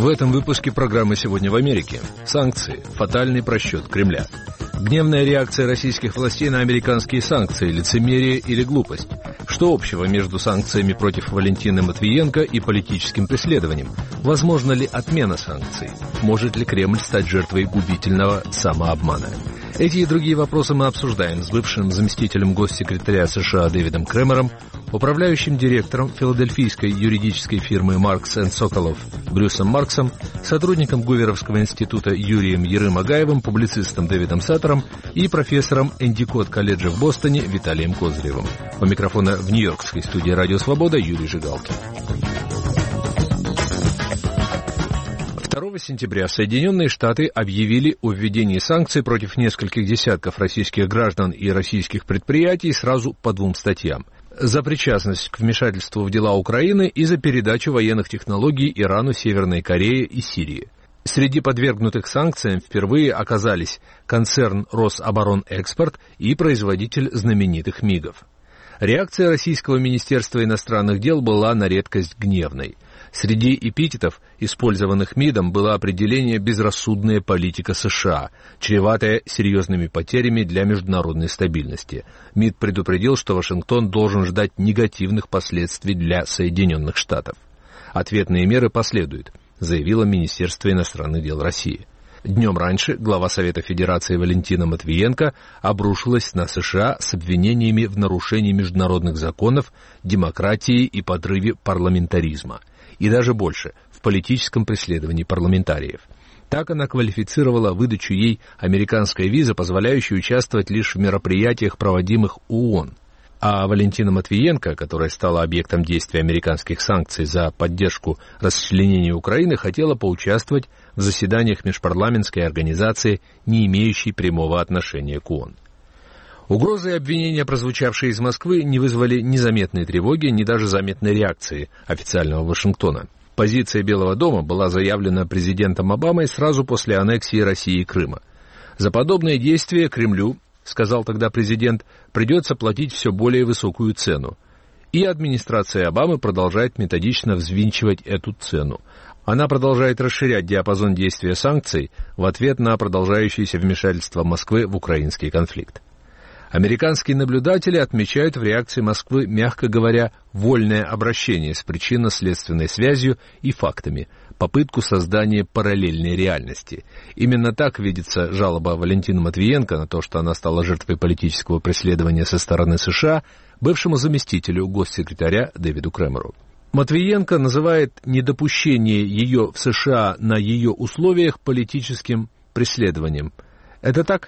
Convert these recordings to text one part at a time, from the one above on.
В этом выпуске программы «Сегодня в Америке». Санкции. Фатальный просчет Кремля. Гневная реакция российских властей на американские санкции. Лицемерие или глупость. Что общего между санкциями против Валентины Матвиенко и политическим преследованием? Возможно ли отмена санкций? Может ли Кремль стать жертвой губительного самообмана? Эти и другие вопросы мы обсуждаем с бывшим заместителем госсекретаря США Дэвидом Кремером, управляющим директором филадельфийской юридической фирмы Маркс & Соколов Брюсом Марксом, сотрудником Гуверовского института Юрием Ярым-Агаевым, публицистом Дэвидом Саттером и профессором Эндикот колледжа в Бостоне Виталием Козыревым. У микрофона в нью-йоркской студии «Радио Свобода» Юрий Жигалкин. 2 сентября Соединенные Штаты объявили о введении санкций против нескольких десятков российских граждан и российских предприятий сразу по 2 статьям. За причастность к вмешательству в дела Украины и за передачу военных технологий Ирану, Северной Корее и Сирии. Среди подвергнутых санкциям впервые оказались концерн «Рособоронэкспорт» и производитель знаменитых МИГов. Реакция российского Министерства иностранных дел была на редкость гневной. Среди эпитетов, использованных МИДом, было определение «безрассудная политика США», чреватая серьезными потерями для международной стабильности. МИД предупредил, что Вашингтон должен ждать негативных последствий для Соединенных Штатов. Ответные меры последуют, заявило Министерство иностранных дел России. Днем раньше глава Совета Федерации Валентина Матвиенко обрушилась на США с обвинениями в нарушении международных законов, демократии и подрыве парламентаризма. И даже больше, в политическом преследовании парламентариев. Так она квалифицировала выдачу ей американской визы, позволяющей участвовать лишь в мероприятиях, проводимых ООН. А Валентина Матвиенко, которая стала объектом действия американских санкций за поддержку расчленения Украины, хотела поучаствовать в заседаниях межпарламентской организации, не имеющей прямого отношения к ООН. Угрозы и обвинения, прозвучавшие из Москвы, не вызвали ни заметной тревоги, ни даже заметной реакции официального Вашингтона. Позиция Белого дома была заявлена президентом Обамой сразу после аннексии России Крыма. За подобные действия Кремлю, сказал тогда президент, придется платить все более высокую цену. И администрация Обамы продолжает методично взвинчивать эту цену. Она продолжает расширять диапазон действия санкций в ответ на продолжающееся вмешательство Москвы в украинский конфликт. Американские наблюдатели отмечают в реакции Москвы, мягко говоря, вольное обращение с причинно-следственной связью и фактами, попытку создания параллельной реальности. Именно так видится жалоба Валентины Матвиенко на то, что она стала жертвой политического преследования со стороны США, бывшему заместителю госсекретаря Дэвиду Кремеру. Матвиенко называет недопущение ее в США на ее условиях политическим преследованием. Это так?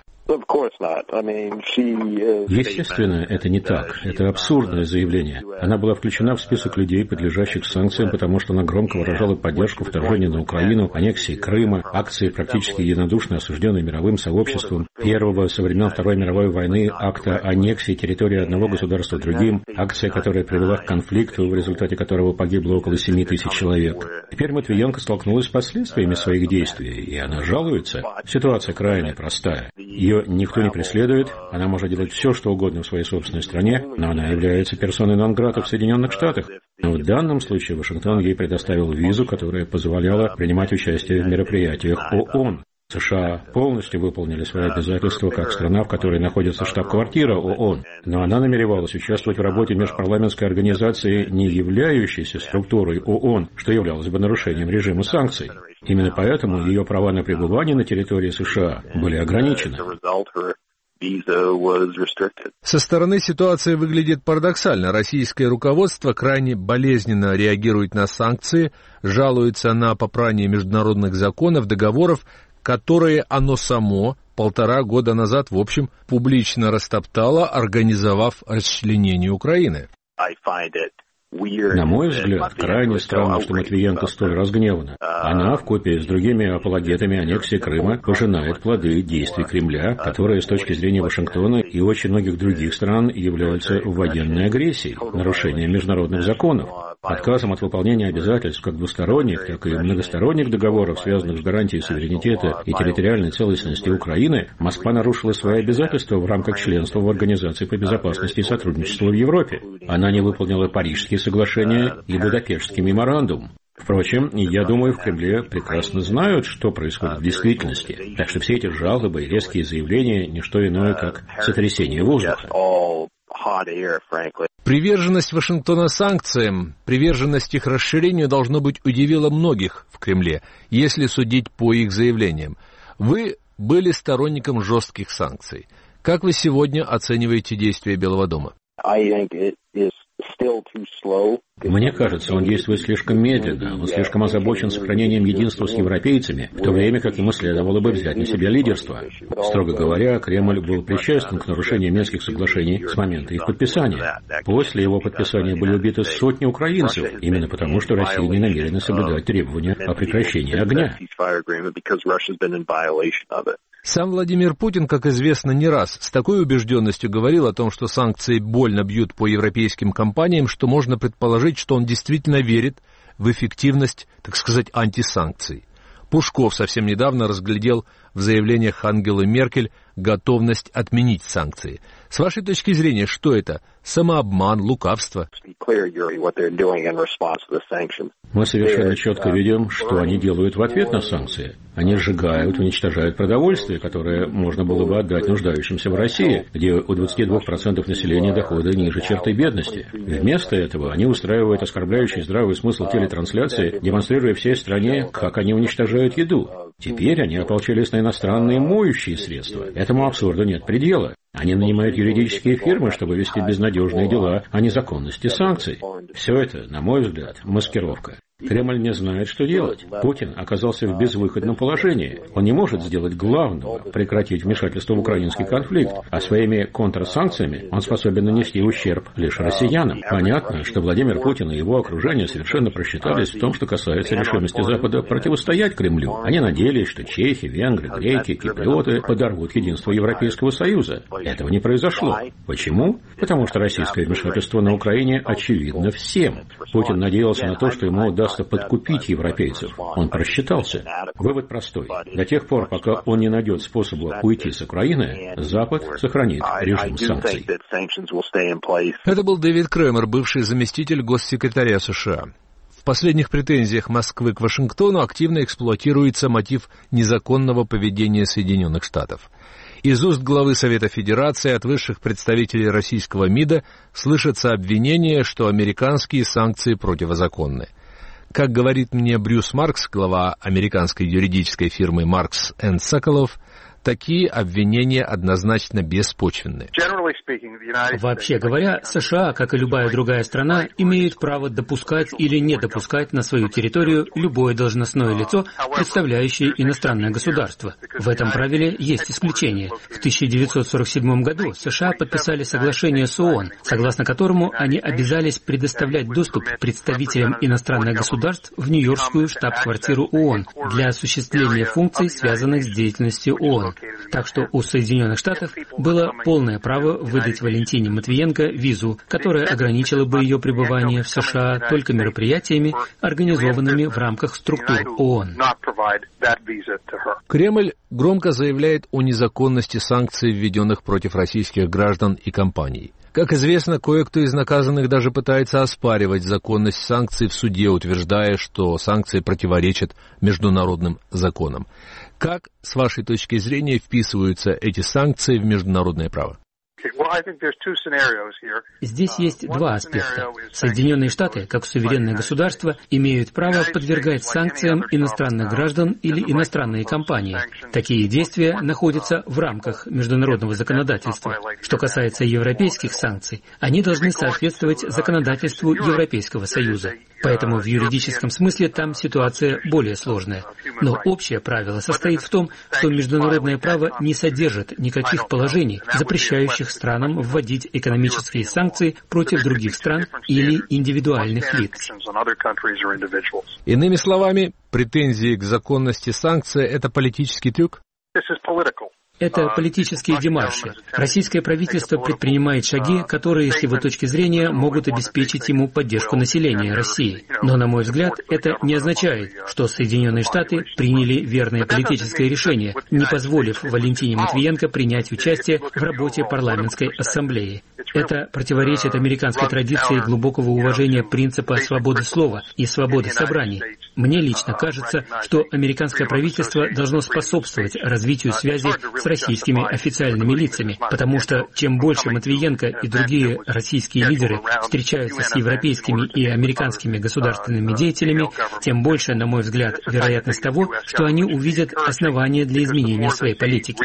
Естественно, это не так. Это абсурдное заявление. Она была включена в список людей, подлежащих санкциям, потому что она громко выражала поддержку вторжения на Украину, аннексии Крыма, акции, практически единодушно осужденной мировым сообществом, первого со времен Второй мировой войны акта аннексии территории одного государства другим, акция, которая привела к конфликту, в результате которого погибло около 7 тысяч человек. Теперь Матвиенко столкнулась с последствиями своих действий, и она жалуется. Ситуация крайне простая. Ее никто не преследует, она может делать все, что угодно в своей собственной стране, но она является персоной нон-грата в Соединенных Штатах. Но в данном случае Вашингтон ей предоставил визу, которая позволяла принимать участие в мероприятиях ООН. США полностью выполнили свои обязательства как страна, в которой находится штаб-квартира ООН, но она намеревалась участвовать в работе межпарламентской организации, не являющейся структурой ООН, что являлось бы нарушением режима санкций. Именно поэтому ее права на пребывание на территории США были ограничены. Со стороны ситуация выглядит парадоксально. Российское руководство крайне болезненно реагирует на санкции, жалуется на попрание международных законов, договоров, которые оно само 1,5 года назад, в общем, публично растоптало, организовав расчленение Украины. На мой взгляд, крайне странно, что Матвиенко столь разгневана. Она, вкупе с другими апологетами аннексии Крыма, пожинает плоды действий Кремля, которые с точки зрения Вашингтона и очень многих других стран являются военной агрессией, нарушением международных законов. Отказом от выполнения обязательств как двусторонних, так и многосторонних договоров, связанных с гарантией суверенитета и территориальной целостности Украины, Москва нарушила свои обязательства в рамках членства в Организации по безопасности и сотрудничеству в Европе. Она не выполнила Парижские соглашения и Будапештский меморандум. Впрочем, я думаю, в Кремле прекрасно знают, что происходит в действительности. Так что все эти жалобы и резкие заявления – не что иное, как сотрясение воздуха. Приверженность Вашингтона санкциям, приверженность их расширению, должно быть, удивила многих в Кремле, если судить по их заявлениям. Вы были сторонником жестких санкций. Как вы сегодня оцениваете действия Белого дома? Мне кажется, он действует слишком медленно, он слишком озабочен сохранением единства с европейцами, в то время как ему следовало бы взять на себя лидерство. Строго говоря, Кремль был причастен к нарушению Минских соглашений с момента их подписания. После его подписания были убиты сотни украинцев, именно потому, что Россия не намерена соблюдать требования о прекращении огня. Сам Владимир Путин, как известно, не раз с такой убежденностью говорил о том, что санкции больно бьют по европейским компаниям, что можно предположить, что он действительно верит в эффективность, так сказать, антисанкций. Пушков совсем недавно разглядел в заявлениях Ангелы Меркель готовность отменить санкции. С вашей точки зрения, что это? Самообман, лукавство? Мы совершенно четко видим, что они делают в ответ на санкции. Они сжигают, уничтожают продовольствие, которое можно было бы отдать нуждающимся в России, где у 22% населения доходы ниже черты бедности. Вместо этого они устраивают оскорбляющий здравый смысл телетрансляции, демонстрируя всей стране, как они уничтожают еду. Теперь они ополчились на иностранные моющие средства. Этому абсурду нет предела. Они нанимают юридические фирмы, чтобы вести безнадежные дела о незаконности санкций. Все это, на мой взгляд, маскировка. Кремль не знает, что делать. Путин оказался в безвыходном положении. Он не может сделать главного – прекратить вмешательство в украинский конфликт, а своими контрсанкциями он способен нанести ущерб лишь россиянам. Понятно, что Владимир Путин и его окружение совершенно просчитались в том, что касается решимости Запада противостоять Кремлю. Они надеялись, что чехи, венгры, греки, киприоты подорвут единство Европейского Союза. Этого не произошло. Почему? Потому что российское вмешательство на Украине очевидно всем. Путин надеялся на то, что ему удастся подкупить европейцев. Он просчитался. Вывод простой. До тех пор, пока он не найдет способа уйти с Украины, Запад сохранит режим санкций. Это был Дэвид Кремер, бывший заместитель госсекретаря США. В последних претензиях Москвы к Вашингтону активно эксплуатируется мотив незаконного поведения Соединенных Штатов. Из уст главы Совета Федерации от высших представителей российского МИДа слышатся обвинения, что американские санкции противозаконны. Как говорит мне Брюс Маркс, глава американской юридической фирмы Маркс & Соколов, такие обвинения однозначно беспочвенны. Вообще говоря, США, как и любая другая страна, имеют право допускать или не допускать на свою территорию любое должностное лицо, представляющее иностранное государство. В этом правиле есть исключение. В 1947 году США подписали соглашение с ООН, согласно которому они обязались предоставлять доступ представителям иностранных государств в Нью-Йоркскую штаб-квартиру ООН для осуществления функций, связанных с деятельностью ООН. Так что у Соединенных Штатов было полное право выдать Валентине Матвиенко визу, которая ограничила бы ее пребывание в США только мероприятиями, организованными в рамках структур ООН. Кремль громко заявляет о незаконности санкций, введенных против российских граждан и компаний. Как известно, кое-кто из наказанных даже пытается оспаривать законность санкций в суде, утверждая, что санкции противоречат международным законам. Как, с вашей точки зрения, вписываются эти санкции в международное право? Здесь есть два аспекта. Соединенные Штаты, как суверенное государство, имеют право подвергать санкциям иностранных граждан или иностранные компании. Такие действия находятся в рамках международного законодательства. Что касается европейских санкций, они должны соответствовать законодательству Европейского Союза. Поэтому в юридическом смысле там ситуация более сложная. Но общее правило состоит в том, что международное право не содержит никаких положений, запрещающих странам вводить экономические санкции против других стран или индивидуальных лиц. Иными словами, претензии к законности санкций – это политический трюк? Это политические демарши. Российское правительство предпринимает шаги, которые, с его точки зрения, могут обеспечить ему поддержку населения России. Но, на мой взгляд, это не означает, что Соединенные Штаты приняли верное политическое решение, не позволив Валентине Матвиенко принять участие в работе парламентской ассамблеи. Это противоречит американской традиции глубокого уважения принципа свободы слова и свободы собраний. Мне лично кажется, что американское правительство должно способствовать развитию связи с российскими официальными лицами, потому что чем больше Матвиенко и другие российские лидеры встречаются с европейскими и американскими государственными деятелями, тем больше, на мой взгляд, вероятность того, что они увидят основания для изменения своей политики.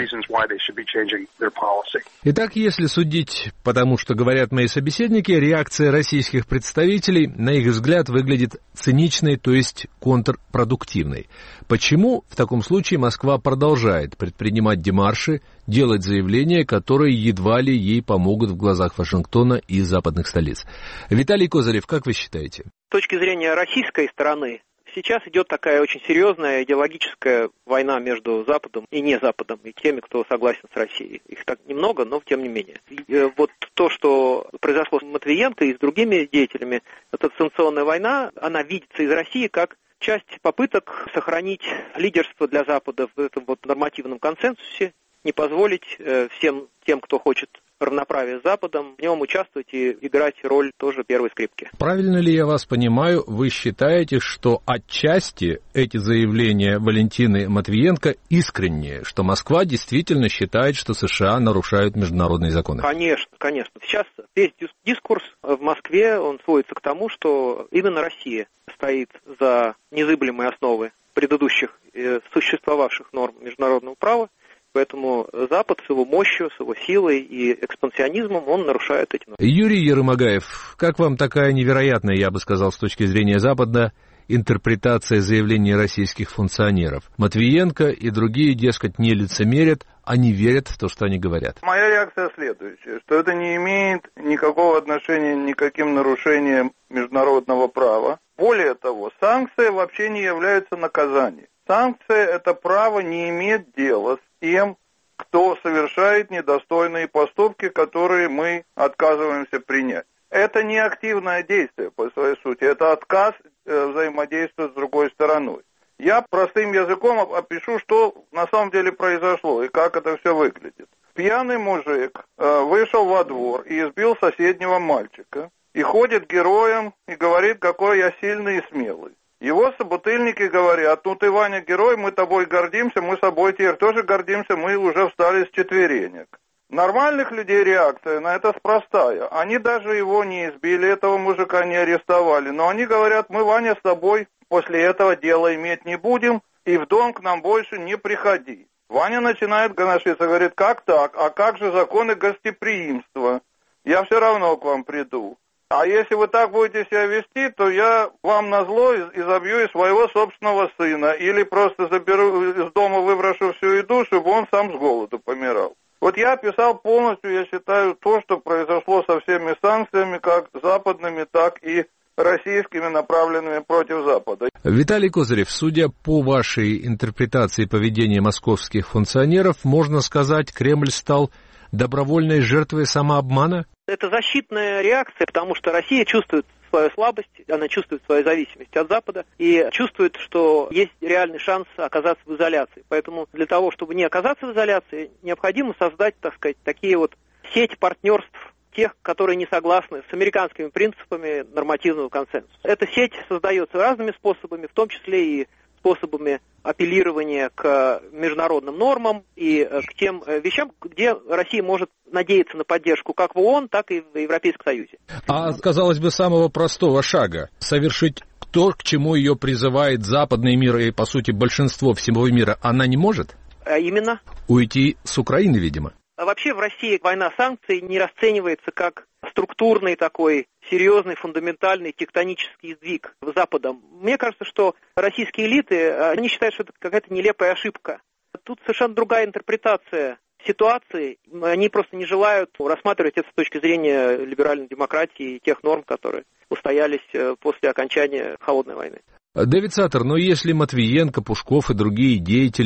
Итак, если судить по тому, что говорят мои собеседники, реакция российских представителей, на их взгляд, выглядит циничной, то есть контрпродуктивной. Почему в таком случае Москва продолжает предпринимать демарши, делать заявления, которые едва ли ей помогут в глазах Вашингтона и западных столиц? Виталий Козырев, как вы считаете? С точки зрения российской стороны, сейчас идет такая очень серьезная идеологическая война между Западом и не Западом, и теми, кто согласен с Россией. Их так немного, но тем не менее. И вот то, что произошло с Матвиенко и с другими деятелями, эта санкционная война, она видится из России как часть попыток сохранить лидерство для Запада в этом вот нормативном консенсусе, не позволить всем тем, кто хочет равноправия с Западом, в нем участвовать и играть роль тоже первой скрипки. Правильно ли я вас понимаю, вы считаете, что отчасти эти заявления Валентины Матвиенко искренние, что Москва действительно считает, что США нарушают международные законы? Конечно, конечно. Сейчас весь дискурс в Москве, он сводится к тому, что именно Россия стоит за незыблемые основы предыдущих существовавших норм международного права. Поэтому Запад с его мощью, с его силой и экспансионизмом, он нарушает эти нормы. Юрий Ермогаев, как вам такая невероятная, я бы сказал, с точки зрения Запада, интерпретация заявлений российских функционеров? Матвиенко и другие, дескать, не лицемерят, они верят в то, что они говорят. Моя реакция следующая, что это не имеет никакого отношения ни к каким нарушениям международного права. Более того, санкции вообще не являются наказанием. Санкция – это право не иметь дела с тем, кто совершает недостойные поступки, которые мы отказываемся принять. Это не активное действие по своей сути, это отказ взаимодействовать с другой стороной. Я простым языком опишу, что на самом деле произошло и как это все выглядит. Пьяный мужик вышел во двор и избил соседнего мальчика, и ходит героем и говорит, какой я сильный и смелый. Его собутыльники говорят, ну ты, Ваня, герой, мы тобой гордимся, мы собой теперь тоже гордимся, мы уже встали с четверенек. Нормальных людей реакция на это простая. Они даже его не избили, этого мужика не арестовали, но они говорят, мы, Ваня, с тобой после этого дела иметь не будем, и в дом к нам больше не приходи. Ваня начинает гоношиться, говорит, как так, а как же законы гостеприимства? Я все равно к вам приду. А если вы так будете себя вести, то я вам назло изобью и своего собственного сына. Или просто заберу из дома, выброшу всю еду, чтобы он сам с голоду помирал. Вот я описал полностью, я считаю, то, что произошло со всеми санкциями, как западными, так и российскими, направленными против Запада. Виталий Козырев, судя по вашей интерпретации поведения московских функционеров, можно сказать, Кремль стал добровольной жертвой самообмана? Это защитная реакция, потому что Россия чувствует свою слабость, она чувствует свою зависимость от Запада и чувствует, что есть реальный шанс оказаться в изоляции. Поэтому для того, чтобы не оказаться в изоляции, необходимо создать, так сказать, такие вот сеть партнерств тех, которые не согласны с американскими принципами нормативного консенсуса. Эта сеть создается разными способами, в том числе и способами апеллирования к международным нормам и к тем вещам, где Россия может надеяться на поддержку как в ООН, так и в Европейском Союзе. А, казалось бы, самого простого шага совершить то, к чему ее призывает западный мир и, по сути, большинство всего мира, она не может? А именно? Уйти с Украины, видимо. А вообще в России война санкций не расценивается как структурный такой серьезный, фундаментальный тектонический сдвиг Западом. Мне кажется, что российские элиты, они считают, что это какая-то нелепая ошибка. Тут совершенно другая интерпретация ситуации. Они просто не желают рассматривать это с точки зрения либеральной демократии и тех норм, которые устоялись после окончания Холодной войны. Дэвид Саттер, но если Матвиенко, Пушков и другие деятели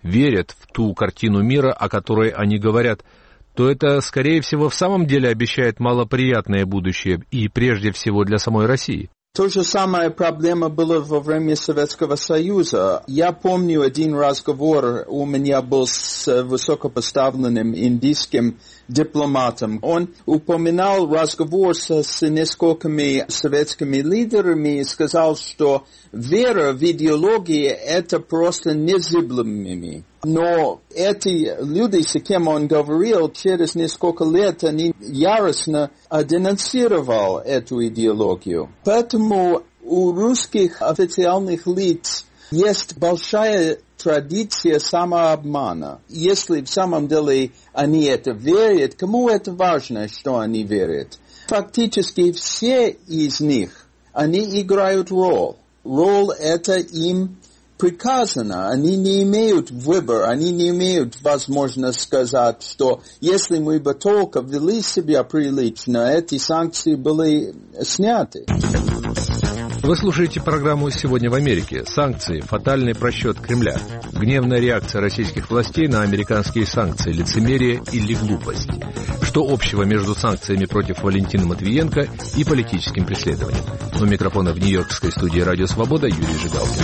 верят в ту картину мира, о которой они говорят, то это, скорее всего, в самом деле обещает малоприятное будущее, и прежде всего для самой России. То же самая проблема была во время Советского Союза. Я помню один разговор у меня был с высокопоставленным индийским дипломатом. Он упоминал разговор с несколькими советскими лидерами и сказал, что вера в идеологии это просто незыблемыми. Но эти люди, с кем он говорил, через несколько лет они яростно денонсировали эту идеологию. Поэтому у русских официальных лиц есть большая традиция самообмана. Если в самом деле они это верят, кому это важно, что они верят? Фактически все из них, они играют роль. Роль это им приказано, они не имеют выбора, они не имеют возможности сказать, что если мы бы только вели себя прилично, эти санкции были сняты. Вы слушаете программу «Сегодня в Америке». Санкции – фатальный просчет Кремля. Гневная реакция российских властей на американские санкции, лицемерие или глупость. Что общего между санкциями против Валентины Матвиенко и политическим преследованием? У микрофона в нью-йоркской студии «Радио Свобода» Юрий Жигалкин.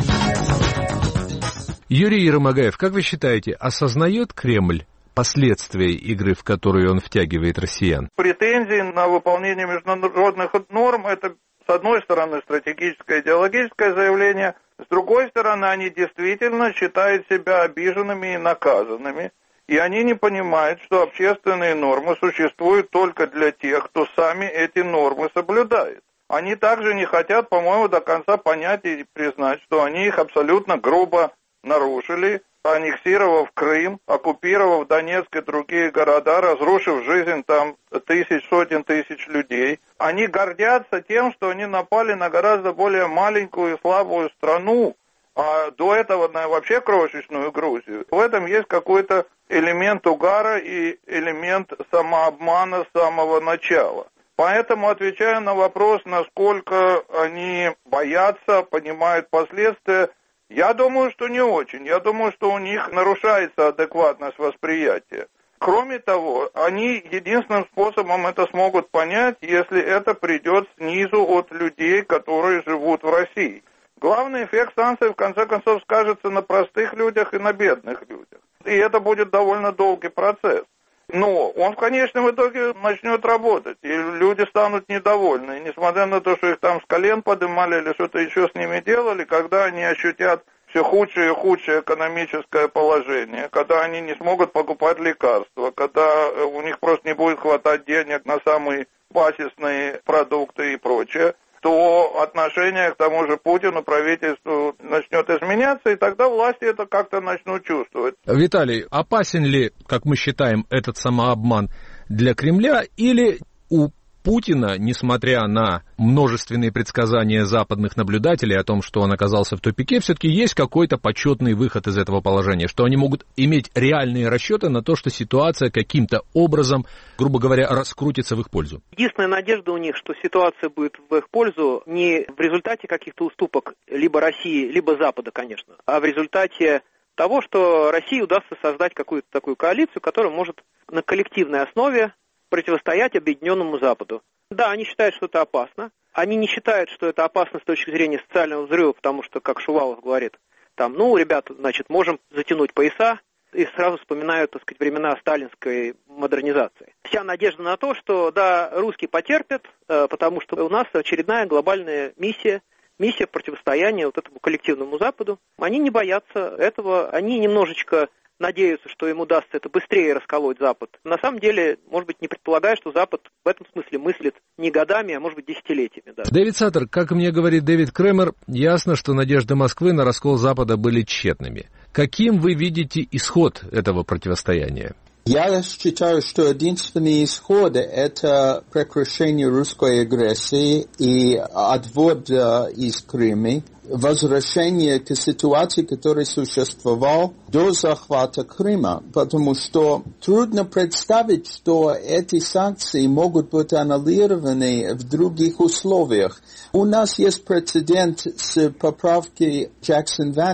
Юрий Ермогаев, как вы считаете, осознает Кремль последствия игры, в которую он втягивает россиян? Претензии на выполнение международных норм – это, с одной стороны, стратегическое идеологическое заявление, с другой стороны, они действительно считают себя обиженными и наказанными, и они не понимают, что общественные нормы существуют только для тех, кто сами эти нормы соблюдает. Они также не хотят, по-моему, до конца понять и признать, что они их абсолютно грубо нарушили, аннексировав Крым, оккупировав Донецк и другие города, разрушив жизнь там сотен тысяч людей. Они гордятся тем, что они напали на гораздо более маленькую и слабую страну, а до этого на вообще крошечную Грузию. В этом есть какой-то элемент угара и элемент самообмана с самого начала. Поэтому, отвечая на вопрос, насколько они боятся, понимают последствия, я думаю, что не очень. Я думаю, что у них нарушается адекватность восприятия. Кроме того, они единственным способом это смогут понять, если это придет снизу от людей, которые живут в России. Главный эффект санкций, в конце концов, скажется на простых людях и на бедных людях. И это будет довольно долгий процесс. Но он в конечном итоге начнет работать, и люди станут недовольны. И несмотря на то, что их там с колен поднимали или что-то еще с ними делали, когда они ощутят все худшее и худшее экономическое положение, когда они не смогут покупать лекарства, когда у них просто не будет хватать денег на самые базисные продукты и прочее, то отношение к тому же Путину, правительству начнет изменяться, и тогда власти это как-то начнут чувствовать. Виталий, опасен ли, как мы считаем, этот самообман для Кремля, или у Путина, несмотря на множественные предсказания западных наблюдателей о том, что он оказался в тупике, все-таки есть какой-то почетный выход из этого положения, что они могут иметь реальные расчеты на то, что ситуация каким-то образом, грубо говоря, раскрутится в их пользу? Единственная надежда у них, что ситуация будет в их пользу не в результате каких-то уступок либо России, либо Запада, конечно, а в результате того, что России удастся создать какую-то такую коалицию, которая может на коллективной основе противостоять объединенному Западу. Да, они считают, что это опасно. Они не считают, что это опасно с точки зрения социального взрыва, потому что, как Шувалов говорит, там, ребята, значит, можем затянуть пояса, и сразу вспоминают, так сказать, времена сталинской модернизации. Вся надежда на то, что, да, русские потерпят, потому что у нас очередная глобальная миссия противостояния вот этому коллективному Западу. Они не боятся этого, они немножечко надеются, что им удастся это быстрее расколоть Запад. На самом деле, может быть, не предполагая, что Запад в этом смысле мыслит не годами, а может быть, десятилетиями. Да. Дэвид Саттер, как мне говорит Дэвид Кремер, ясно, что надежды Москвы на раскол Запада были тщетными. Каким вы видите исход этого противостояния? Я считаю, что единственный исход – это прекращение русской агрессии и отвод из Крыма, возвращение к ситуации, которая существовала до захвата Крыма, потому что трудно представить, что эти санкции могут быть аннулированы в других условиях. У нас есть прецедент с поправкой Джексон-Ваник.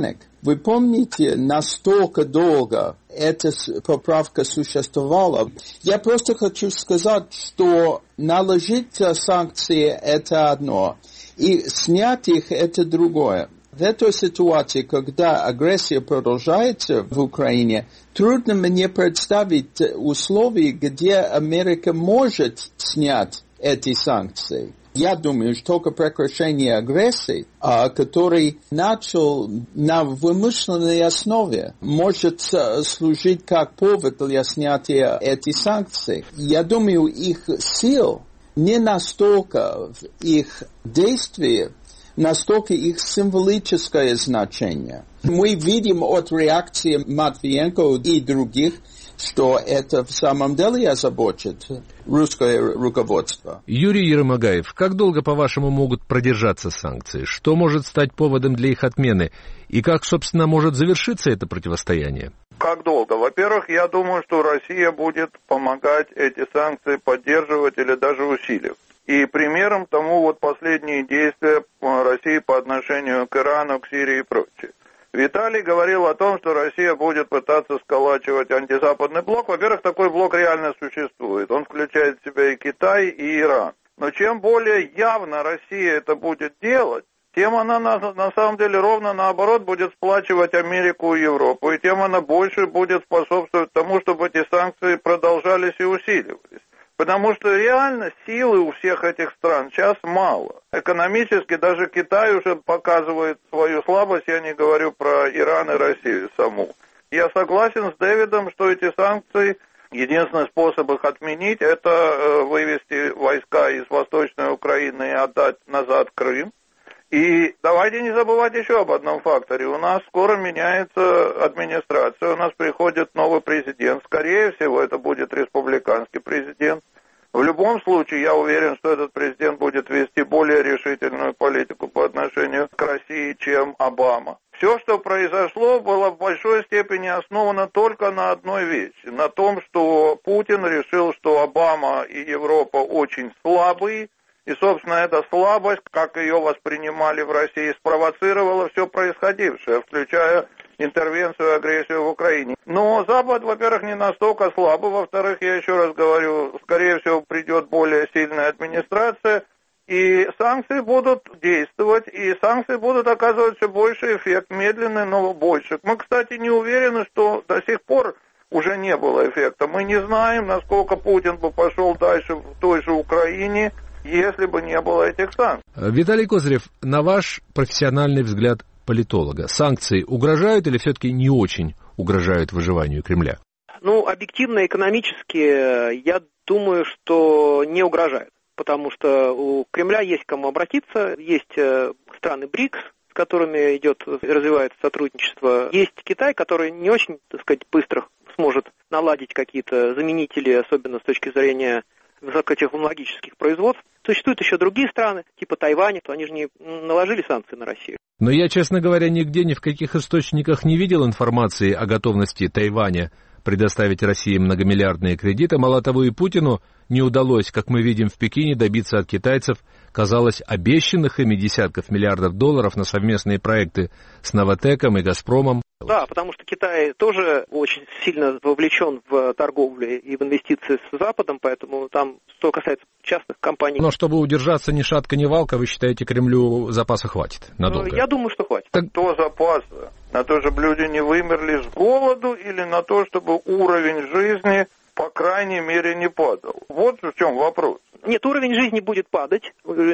Вы помните, настолько долго эта поправка существовала? Я просто хочу сказать, что наложить санкции – это одно, и снять их – это другое. В этой ситуации, когда агрессия продолжается в Украине, трудно мне представить условия, где Америка может снять эти санкции. Я думаю, что только прекращение агрессии, который начал на вымышленной основе, может служить как повод для снятия этих санкций. Я думаю, их сил не настолько в их действии, настолько их символическое значение. Мы видим от реакции Матвиенко и других, что это в самом деле озабочит русское руководство. Юрий Ермогаев, как долго, по-вашему, могут продержаться санкции? Что может стать поводом для их отмены? И как, собственно, может завершиться это противостояние? Как долго? Во-первых, я думаю, что Россия будет помогать эти санкции поддерживать или даже усиливать. И примером тому вот последние действия России по отношению к Ирану, к Сирии и прочее. Виталий говорил о том, что Россия будет пытаться сколачивать антизападный блок. Во-первых, такой блок реально существует. Он включает в себя и Китай, и Иран. Но чем более явно Россия это будет делать, тем она на самом деле ровно наоборот будет сплачивать Америку и Европу. И тем она больше будет способствовать тому, чтобы эти санкции продолжались и усиливались. Потому что реально силы у всех этих стран сейчас мало. Экономически даже Китай уже показывает свою слабость, я не говорю про Иран и Россию саму. Я согласен с Дэвидом, что эти санкции, единственный способ их отменить, это вывести войска из Восточной Украины и отдать назад Крым. И давайте не забывать еще об одном факторе. У нас скоро меняется администрация, у нас приходит новый президент. Скорее всего, это будет республиканский президент. В любом случае, я уверен, что этот президент будет вести более решительную политику по отношению к России, чем Обама. Все, что произошло, было в большой степени основано только на одной вещи. На том, что Путин решил, что Обама и Европа очень слабые. И, собственно, эта слабость, как ее воспринимали в России, спровоцировала все происходившее, включая интервенцию и агрессию в Украине. Но Запад, во-первых, не настолько слабый, во-вторых, я еще раз говорю, скорее всего, придет более сильная администрация, и санкции будут действовать, и санкции будут оказывать все больший эффект, медленный, но больше. Мы, кстати, не уверены, что до сих пор уже не было эффекта. Мы не знаем, насколько Путин бы пошел дальше в той же Украине, если бы не было этих санкций. Виталий Козырев, на ваш профессиональный взгляд политолога, санкции угрожают или все-таки не очень угрожают выживанию Кремля? Ну, объективно, экономически, я думаю, что не угрожают. Потому что у Кремля есть к кому обратиться, есть страны БРИКС, с которыми развивается сотрудничество. Есть Китай, который не очень, так сказать, быстро сможет наладить какие-то заменители, особенно с точки зрения высокотехнологических производств. Существуют еще другие страны, типа Тайваня, то они же не наложили санкции на Россию. Но я, честно говоря, нигде ни в каких источниках не видел информации о готовности Тайваня предоставить России многомиллиардные кредиты. Мало того, и Путину не удалось, как мы видим в Пекине, добиться от китайцев, казалось, обещанных ими десятков миллиардов долларов на совместные проекты с Новатэком и Газпромом. Да, потому что Китай тоже очень сильно вовлечен в торговлю и в инвестиции с Западом, поэтому там, что касается частных компаний... Но чтобы удержаться ни шатка, ни валка, вы считаете, Кремлю запаса хватит надолго? Я думаю, что хватит. Кто запаса? На то, чтобы люди не вымерли с голоду или на то, чтобы уровень жизни, по крайней мере, не падал? Вот в чем вопрос. Нет, уровень жизни будет падать.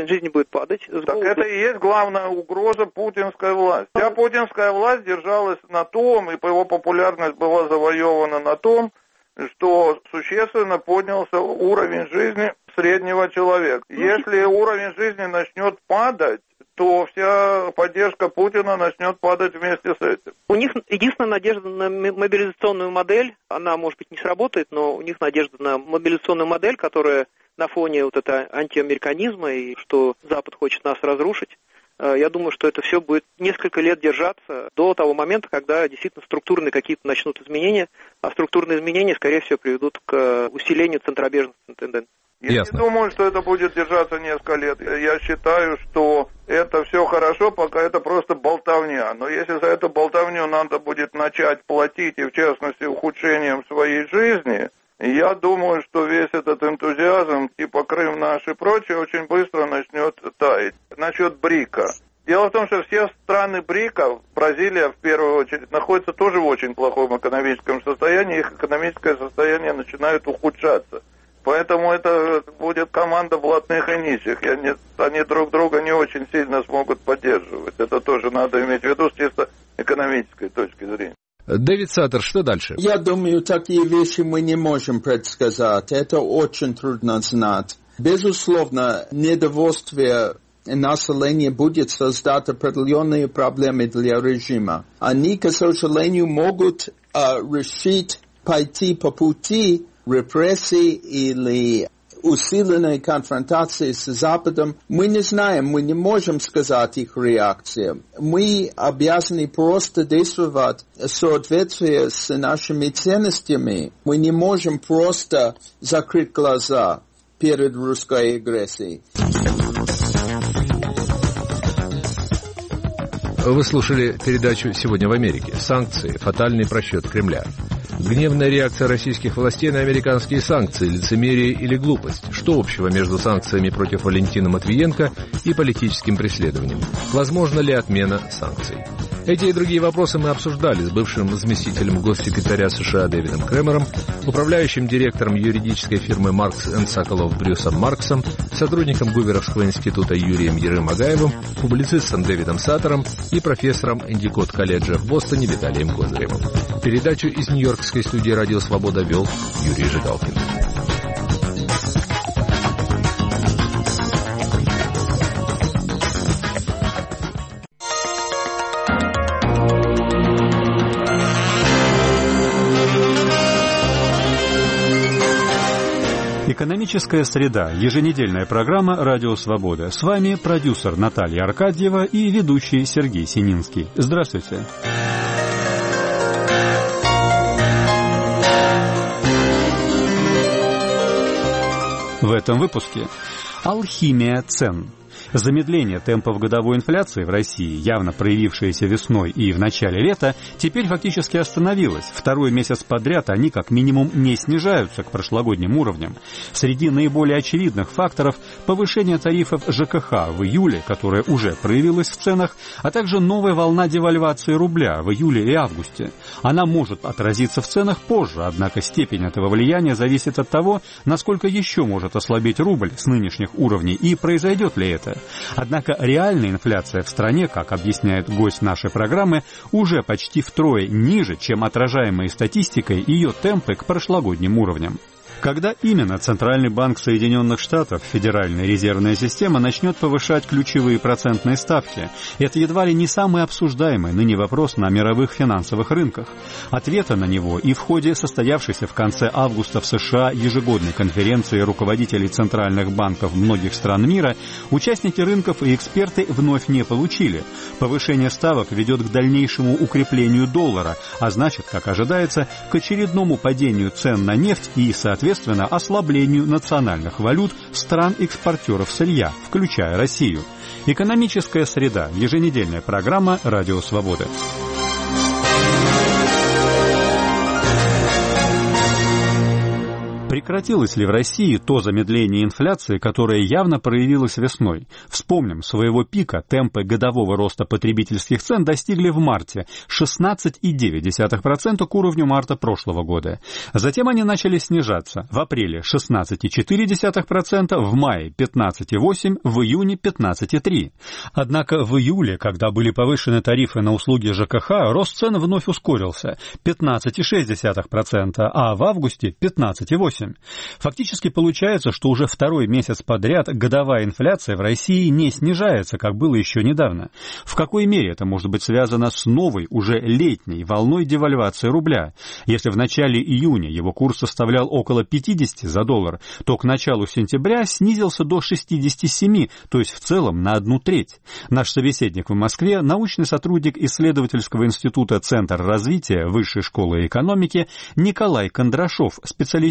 Так это и есть главная угроза путинской власти. Вся путинская власть держалась на том, и его популярность была завоевана на том, что существенно поднялся уровень жизни среднего человека. Если уровень жизни начнет падать, то вся поддержка Путина начнет падать вместе с этим. У них единственная надежда на мобилизационную модель. Она, может быть, не сработает, но у них надежда на мобилизационную модель, которая на фоне вот этого антиамериканизма и что Запад хочет нас разрушить. Я думаю, что это все будет несколько лет держаться до того момента, когда действительно структурные какие-то начнут изменения, а структурные изменения, скорее всего, приведут к усилению центробежных тенденций. Я не думаю, что это будет держаться несколько лет. Я считаю, что это все хорошо, пока это просто болтовня. Но если за эту болтовню надо будет начать платить, и в частности ухудшением своей жизни, я думаю, что весь этот энтузиазм, типа Крым наш и прочее, очень быстро начнет таять. Насчет БРИКа. Дело в том, что все страны БРИКа, Бразилия в первую очередь, находятся тоже в очень плохом экономическом состоянии, их экономическое состояние начинает ухудшаться. Поэтому это будет команда блатных и нищих. Они друг друга не очень сильно смогут поддерживать. Это тоже надо иметь в виду с чисто экономической точки зрения. Дэвид Саттер, что дальше? Я думаю, такие вещи мы не можем предсказать. Это очень трудно знать. Безусловно, недовольствие населения будет создать определенные проблемы для режима. Они, к сожалению, могут решить пойти по пути репрессий или усиленной конфронтации с Западом. Мы не знаем, мы не можем сказать их реакцию. Мы обязаны просто действовать в соответствии с нашими ценностями. Мы не можем просто закрыть глаза перед русской агрессией. Вы слушали передачу «Сегодня в Америке». Санкции. Фатальный просчет Кремля. Гневная реакция российских властей на американские санкции, лицемерие или глупость. Что общего между санкциями против Валентина Матвиенко и политическим преследованием? Возможно ли отмена санкций? Эти и другие вопросы мы обсуждали с бывшим заместителем госсекретаря США Дэвидом Кремером, управляющим директором юридической фирмы «Маркс & Соколов» Брюсом Марксом, сотрудником Гуверовского института Юрием Ерым-Агаевым, публицистом Дэвидом Саттером и профессором Эндикот-колледжа в Бостоне Виталием Козыревым. Передачу из Нью-Йоркской студии «Радио Свобода» вел Юрий Жигалкин. Экономическая среда. Еженедельная программа «Радио Свобода». С вами продюсер Наталья Аркадьева и ведущий Сергей Сининский. Здравствуйте. В этом выпуске алхимия цен. Замедление темпов годовой инфляции в России, явно проявившееся весной и в начале лета, теперь фактически остановилось. Второй месяц подряд они как минимум не снижаются к прошлогодним уровням. Среди наиболее очевидных факторов – повышение тарифов ЖКХ в июле, которое уже проявилось в ценах, а также новая волна девальвации рубля в июле и августе. Она может отразиться в ценах позже, однако степень этого влияния зависит от того, насколько еще может ослабеть рубль с нынешних уровней и произойдет ли это. Однако реальная инфляция в стране, как объясняет гость нашей программы, уже почти втрое ниже, чем отражаемые статистикой ее темпы к прошлогодним уровням. Когда именно Центральный банк Соединенных Штатов, Федеральная резервная система, начнет повышать ключевые процентные ставки? Это едва ли не самый обсуждаемый ныне вопрос на мировых финансовых рынках. Ответа на него и в ходе состоявшейся в конце августа в США ежегодной конференции руководителей центральных банков многих стран мира участники рынков и эксперты вновь не получили. Повышение ставок ведет к дальнейшему укреплению доллара, а значит, как ожидается, к очередному падению цен на нефть и, соответственно, ослаблению национальных валют стран-экспортеров сырья, включая Россию. Экономическая среда. Еженедельная программа «Радио Свобода». Прекратилось ли в России то замедление инфляции, которое явно проявилось весной? Вспомним, своего пика темпы годового роста потребительских цен достигли в марте 16,9% к уровню марта прошлого года. Затем они начали снижаться. В апреле 16,4%, в мае 15,8%, в июне 15,3%. Однако в июле, когда были повышены тарифы на услуги ЖКХ, рост цен вновь ускорился – 15,6%, а в августе 15,8%. Фактически получается, что уже второй месяц подряд годовая инфляция в России не снижается, как было еще недавно. В какой мере это может быть связано с новой, уже летней волной девальвации рубля? Если в начале июня его курс составлял около 50 за доллар, то к началу сентября снизился до 67, то есть в целом на 1/3. Наш собеседник в Москве, научный сотрудник исследовательского института «Центр развития Высшей школы экономики» Николай Кондрашов, специализирующийся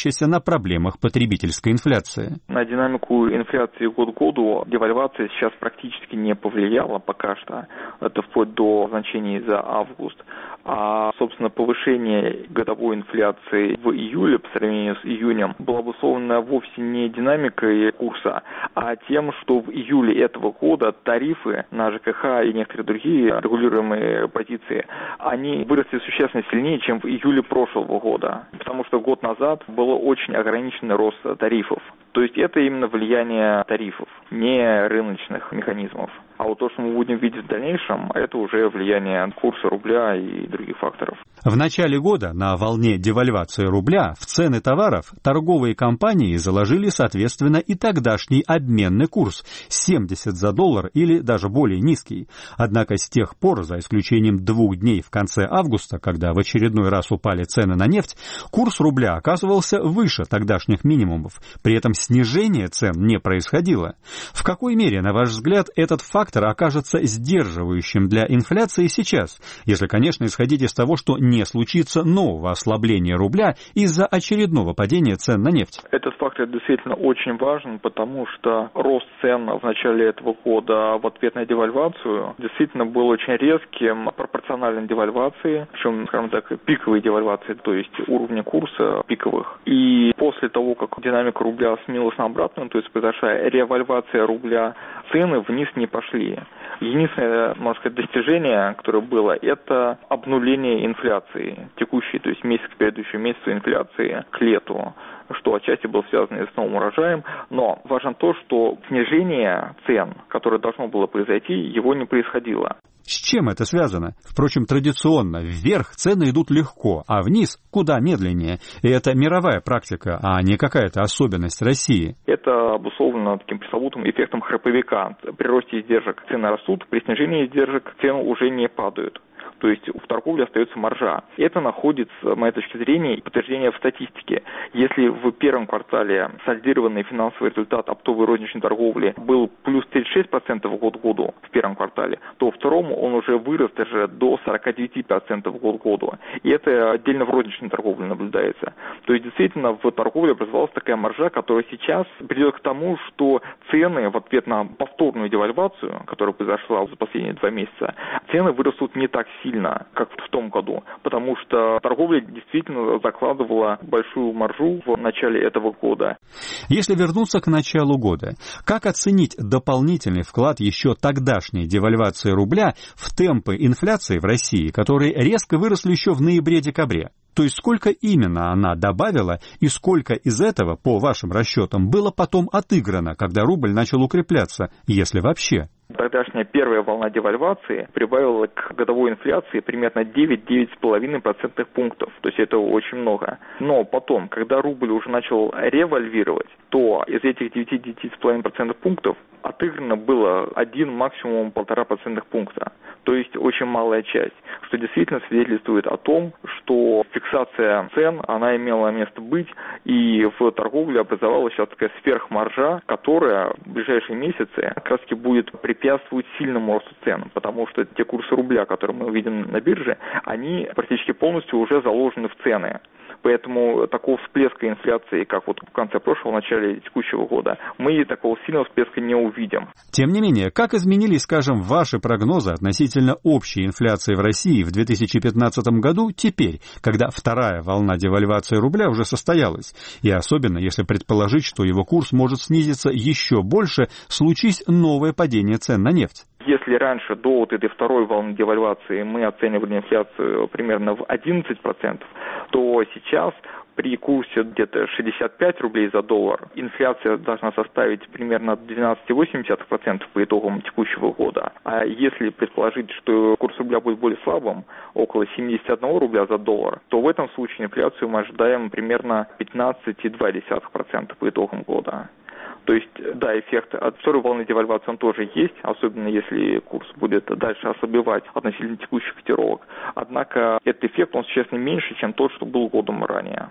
строящейся на проблемах потребительской инфляции. На динамику инфляции год к году девальвация сейчас практически не повлияла пока что. Это вплоть до значений за август. А, собственно, повышение годовой инфляции в июле по сравнению с июнем было обусловлено вовсе не динамикой курса, а тем, что в июле этого года тарифы на ЖКХ и некоторые другие регулируемые позиции, они выросли существенно сильнее, чем в июле прошлого года. Потому что год назад был очень ограниченный рост тарифов. То есть это именно влияние тарифов, не рыночных механизмов. А вот то, что мы будем видеть в дальнейшем, это уже влияние курса рубля и других факторов. В начале года на волне девальвации рубля в цены товаров торговые компании заложили, соответственно, и тогдашний обменный курс 70 за доллар или даже более низкий. Однако с тех пор, за исключением 2 дней в конце августа, когда в очередной раз упали цены на нефть, курс рубля оказывался выше тогдашних минимумов. При этом снижение цен не происходило. В какой мере, на ваш взгляд, этот фактор окажется сдерживающим для инфляции сейчас, если, конечно, исходить из того, что не случится нового ослабления рубля из-за очередного падения цен на нефть? Этот фактор действительно очень важен, потому что рост цен в начале этого года в ответ на девальвацию действительно был очень резким, пропорциональной девальвации, причем, скажем так, пиковой девальвации, то есть уровня курса пиковых. И после того, как динамика рубля сменилась на обратную, то есть произошла ревальвация рубля, цены вниз не пошли. Единственное, можно сказать, достижение, которое было, это обнуление инфляции текущей, то есть месяц к предыдущему месяцу инфляции к лету, что отчасти было связано и с новым урожаем. Но важно то, что снижение цен, которое должно было произойти, его не происходило. С чем это связано? Впрочем, традиционно вверх цены идут легко, а вниз куда медленнее. И это мировая практика, а не какая-то особенность России. Это обусловлено таким пресловутым эффектом храповика. При росте издержек цены растут, при снижении издержек цены уже не падают. То есть в торговле остается маржа. Это находит, с моей точки зрения, подтверждение в статистике. Если в первом квартале сольдированный финансовый результат оптовой розничной торговли был плюс 36% год к году в первом квартале, то в втором он уже вырос даже до 49% год к году. И это отдельно в розничной торговле наблюдается. То есть действительно в торговле образовалась такая маржа, которая сейчас придет к тому, что цены в ответ на повторную девальвацию, которая произошла за последние 2 месяца, цены вырастут не так сильно, как в том году, потому что торговля действительно закладывала большую маржу в начале этого года. Если вернуться к началу года, как оценить дополнительный вклад еще тогдашней девальвации рубля в темпы инфляции в России, которые резко выросли еще в ноябре-декабре? То есть сколько именно она добавила и сколько из этого, по вашим расчетам, было потом отыграно, когда рубль начал укрепляться, если вообще? Тогдашняя первая волна девальвации прибавила к годовой инфляции примерно 9-9,5% пунктов. То есть это очень много. Но потом, когда рубль уже начал револьвировать, то из этих 9-9,5% пунктов отыграно было 1, максимум 1,5% пункта. То есть очень малая часть, что действительно свидетельствует о том, что фиксация цен, она имела место быть, и в торговле образовалась сейчас такая сверхмаржа, которая в ближайшие месяцы как раз таки будет препятствовать сильному росту цен, потому что те курсы рубля, которые мы видим на бирже, они практически полностью уже заложены в цены. Поэтому такого всплеска инфляции, как вот в конце прошлого, в начале текущего года, мы такого сильного всплеска не увидим. Тем не менее, как изменились, скажем, ваши прогнозы относительно общей инфляции в России в 2015 году теперь, когда вторая волна девальвации рубля уже состоялась, и особенно если предположить, что его курс может снизиться еще больше, случись новое падение цен на нефть? Если раньше, до вот этой второй волны девальвации, мы оценивали инфляцию примерно в 11%, то сейчас при курсе где-то 65 рублей за доллар инфляция должна составить примерно 12,8% по итогам текущего года. А если предположить, что курс рубля будет более слабым, около 71 рубля за доллар, то в этом случае инфляцию мы ожидаем примерно 15,2% по итогам года. То есть, да, эффект от второй волны девальвации он тоже есть, особенно если курс будет дальше ослабевать относительно текущих котировок. Однако этот эффект, он существенно меньше, чем тот, что был годом ранее.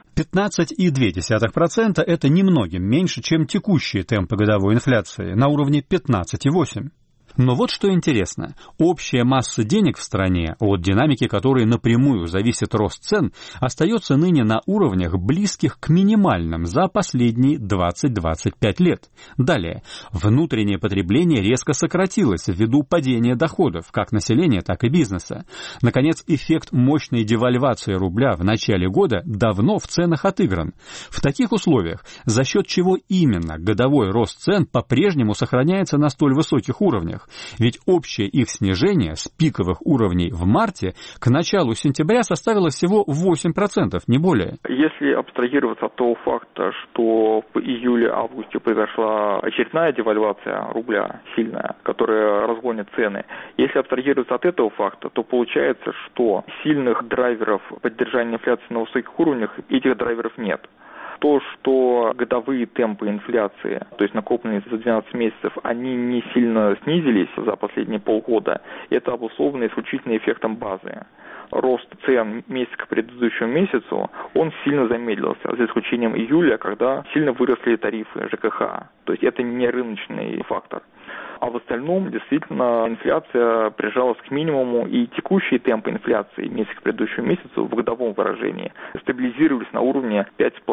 15,2% – это немногим меньше, чем текущие темпы годовой инфляции на уровне 15,8%. Но вот что интересно. Общая масса денег в стране, от динамики которой напрямую зависит рост цен, остается ныне на уровнях, близких к минимальным за последние 20-25 лет. Далее. Внутреннее потребление резко сократилось ввиду падения доходов, как населения, так и бизнеса. Наконец, эффект мощной девальвации рубля в начале года давно в ценах отыгран. В таких условиях, за счет чего именно годовой рост цен по-прежнему сохраняется на столь высоких уровнях? Ведь общее их снижение с пиковых уровней в марте к началу сентября составило всего 8%, не более. Если абстрагироваться от того факта, что в июле-августе произошла очередная девальвация рубля сильная, которая разгонит цены, если абстрагироваться от этого факта, то получается, что сильных драйверов поддержания инфляции на высоких уровнях, этих драйверов нет. То, что годовые темпы инфляции, то есть накопленные за 12 месяцев, они не сильно снизились за последние полгода, это обусловлено исключительно эффектом базы. Рост цен месяц к предыдущему месяцу, он сильно замедлился, за исключением июля, когда сильно выросли тарифы ЖКХ. То есть это не рыночный фактор. А в остальном, действительно, инфляция прижалась к минимуму, и текущие темпы инфляции месяц к предыдущему месяцу в годовом выражении стабилизировались на уровне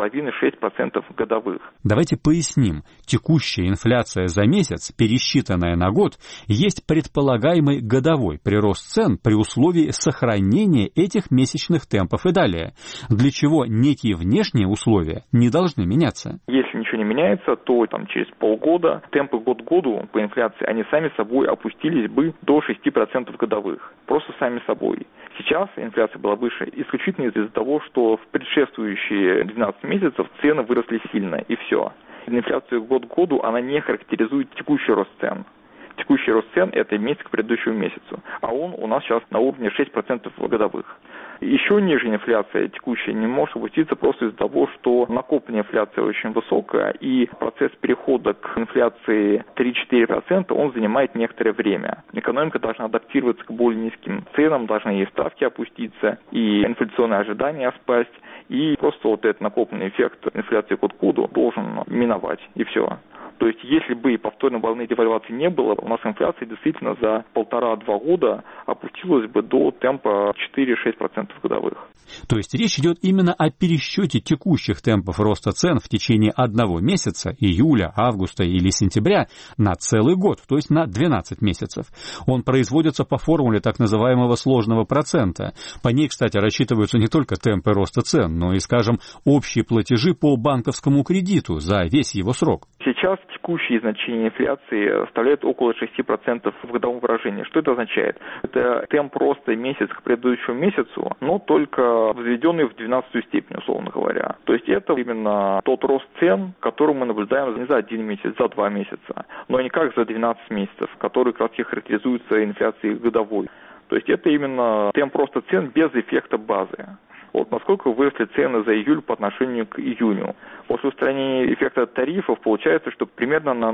5,5-6% годовых. Давайте поясним. Текущая инфляция за месяц, пересчитанная на год, есть предполагаемый годовой прирост цен при условии сохранения этих месячных темпов и далее, для чего некие внешние условия не должны меняться. Если ничего не меняется, то через полгода темпы год к году по инфляции, они сами собой опустились бы до 6% годовых. Просто сами собой. Сейчас инфляция была выше исключительно из-за того, что в предшествующие 12 месяцев цены выросли сильно, и все. Инфляция год к году, она не характеризует текущий рост цен. Текущий рост цен – это месяц к предыдущему месяцу, а он у нас сейчас на уровне 6% годовых. Еще ниже инфляция текущая не может опуститься просто из-за того, что накопленная инфляция очень высокая, и процесс перехода к инфляции 3-4% он занимает некоторое время. Экономика должна адаптироваться к более низким ценам, должны и ставки опуститься, и инфляционные ожидания спасть, и просто вот этот накопленный эффект инфляции год к году должен миновать, и все. То есть, если бы повторной волны девальвации не было, у нас инфляция действительно за 1,5-2 года опустилась бы до темпа 4-6% годовых. То есть речь идет именно о пересчете текущих темпов роста цен в течение одного месяца, июля, августа или сентября, на целый год, то есть на 12 месяцев. Он производится по формуле так называемого сложного процента. По ней, кстати, рассчитываются не только темпы роста цен, но и, скажем, общие платежи по банковскому кредиту за весь его срок. Сейчас текущие значения инфляции составляют около 6% в годовом выражении. Что это означает? Это темп роста месяц к предыдущему месяцу, но только возведенный в 12-ю степень, условно говоря. То есть это именно тот рост цен, который мы наблюдаем не за 1 месяц, за 2 месяца, но не как за 12 месяцев, который как раз характеризуется инфляцией годовой. То есть это именно темп роста цен без эффекта базы. Вот насколько выросли цены за июль по отношению к июню. После устранения эффекта тарифов получается, что примерно на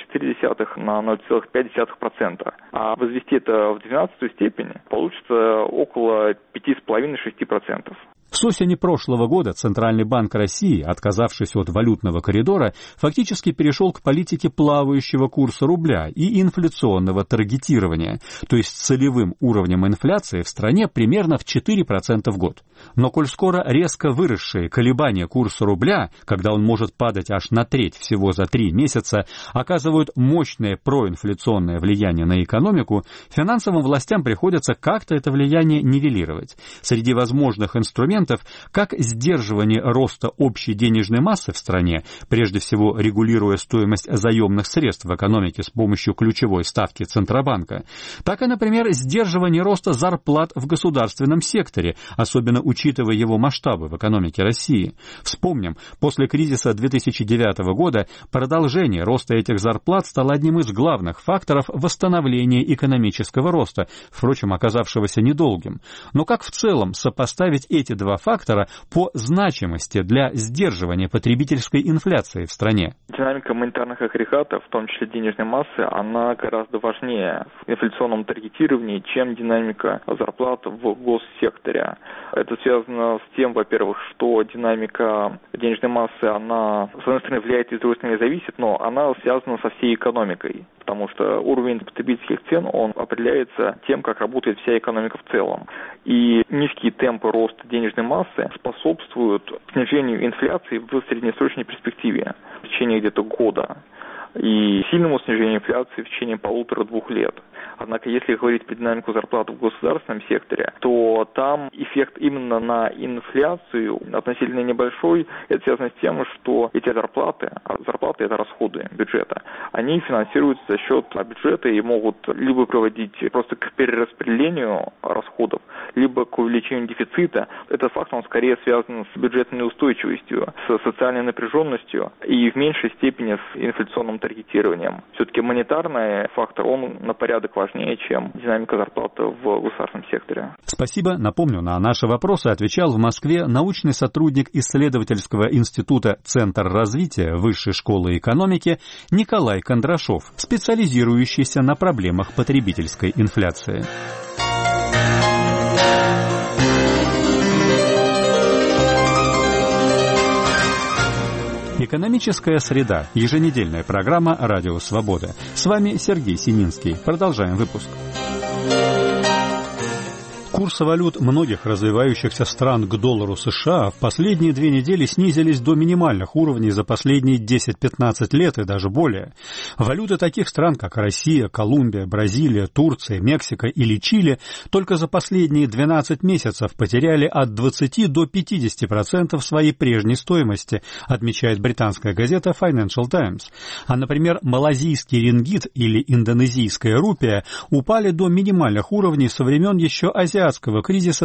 0,4-0,5%. А возвести это в 12-ю степень получится около 5,5-6%. С осени прошлого года Центральный банк России, отказавшись от валютного коридора, фактически перешел к политике плавающего курса рубля и инфляционного таргетирования, то есть целевым уровнем инфляции в стране примерно в 4% в год. Но коль скоро резко выросшие колебания курса рубля, когда он может падать аж на треть всего за 3 месяца, оказывают мощное проинфляционное влияние на экономику, финансовым властям приходится как-то это влияние нивелировать. Среди возможных инструментов как сдерживание роста общей денежной массы в стране, прежде всего регулируя стоимость заемных средств в экономике с помощью ключевой ставки Центробанка, так и, например, сдерживание роста зарплат в государственном секторе, особенно учитывая его масштабы в экономике России. Вспомним, после кризиса 2009 года продолжение роста этих зарплат стало одним из главных факторов восстановления экономического роста, впрочем, оказавшегося недолгим. Но как в целом сопоставить эти два фактора по значимости для сдерживания потребительской инфляции в стране? Динамика монетарных агрегатов, в том числе денежной массы, она гораздо важнее в инфляционном таргетировании, чем динамика зарплат в госсекторе. Это связано с тем, во-первых, что динамика денежной массы, она, с одной стороны, влияет и с другой стороны зависит, но она связана со всей экономикой. потому что уровень потребительских цен, он определяется тем, как работает вся экономика в целом. И низкие темпы роста денежной массы способствуют снижению инфляции в среднесрочной перспективе в течение где-то года и сильному снижению инфляции в течение 1,5-2 лет. Однако, если говорить про динамику зарплат в государственном секторе, то там эффект именно на инфляцию относительно небольшой. Это связано с тем, что эти зарплаты, это расходы бюджета, они финансируются за счет бюджета и могут либо приводить просто к перераспределению расходов, либо к увеличению дефицита. Этот факт, он скорее связан с бюджетной неустойчивостью, с социальной напряженностью и в меньшей степени с инфляционным таргетированием. Все-таки монетарный фактор, он на порядок важнее, чем динамика зарплаты в государственном секторе. Спасибо. Напомню, на наши вопросы отвечал в Москве научный сотрудник исследовательского института «Центр развития Высшей школы экономики» Николай Кондрашов, специализирующийся на проблемах потребительской инфляции. Экономическая среда. Еженедельная программа «Радио Свобода». С вами Сергей Сининский. Продолжаем выпуск. Курсы валют многих развивающихся стран к доллару США в последние 2 недели снизились до минимальных уровней за последние 10-15 лет и даже более. Валюты таких стран, как Россия, Колумбия, Бразилия, Турция, Мексика или Чили, только за последние 12 месяцев потеряли от 20 до 50% своей прежней стоимости, отмечает британская газета Financial Times. А, например, малазийский рингит или индонезийская рупия упали до минимальных уровней со времен еще азиатского кризиса